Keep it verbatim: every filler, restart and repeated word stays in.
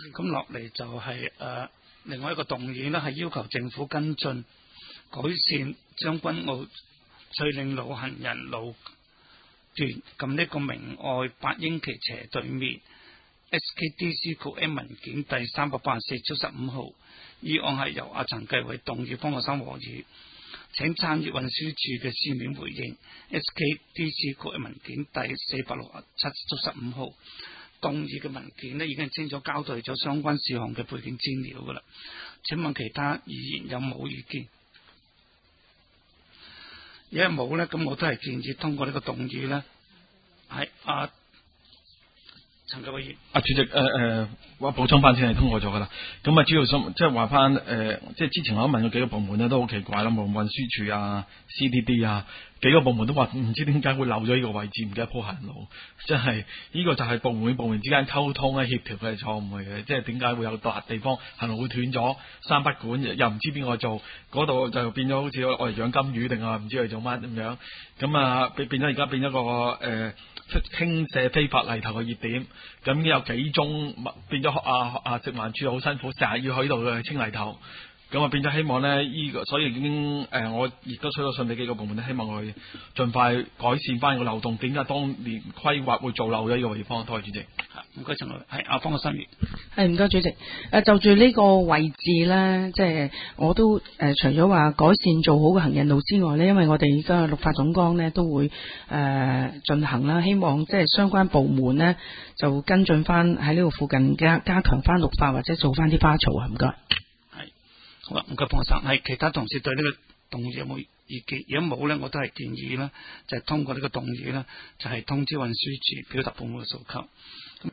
咁落嚟就係、是、誒、呃、另外一個動議呢，係要求政府跟進改善將軍澳翠嶺路行人路段，咁呢個明愛八英旗斜對面 S K D C 局 M 文件第三百八十四招十五號，議案係由阿陳繼偉動議，方國珊和議，請產業運輸署嘅書面回應 S K D C 局文件第四百六十七招十五號。動議嘅文件呢已經清楚交代咗相關事項嘅背景資料噶啦，請問其他議員有冇意見？如果冇呢，咁我都係建議通過呢個動議呢係阿陳繼偉議員。 啊，主席，誒、呃、誒，我補充翻先係通過咗噶啦。咁啊，主要想即係話翻，誒、呃，即係之前我都問咗幾個部門咧，都好奇怪啦，無論運輸署啊、C D D 啊，幾個部門都話唔知點解會漏咗呢個位置，唔記得鋪行人路，即係呢個就係部門與部門之間溝通咧協調嘅錯誤嚟嘅，即係點解會有笪地方行路會斷咗，三不管又唔知邊個做，嗰度就變咗好似我哋養金魚定係唔知佢做乜咁樣，咁啊變變咗而家變咗個誒。呃傾瀉非法泥頭嘅熱點，咁有幾宗變咗啊啊！食環署好辛苦，成日要去度去清泥頭，咁啊變咗希望咧依、這個，所以已經誒、呃、我亦都出咗信俾幾個部門咧，希望佢盡快改善翻個漏洞。點解當年規劃會做漏咗呢個地方？多謝主席。 唔該，陳女係阿方嘅心意。 係唔該，主席。誒、呃，就住呢個位置咧，即係我都誒、呃，除咗話改善做好嘅行人路之外咧，因為我哋而家綠化總綱咧都會誒進、呃、行啦，希望即係相關部門咧就跟進翻喺呢個附近加加強翻綠化或者做翻啲花草啊，唔該。 係好啦，唔該，方生。係其他同事對呢個動議有冇意見？如果冇咧，我都係建議啦，就係、是、通過呢個動議啦，就係、是、通知運輸署表達部門嘅訴求。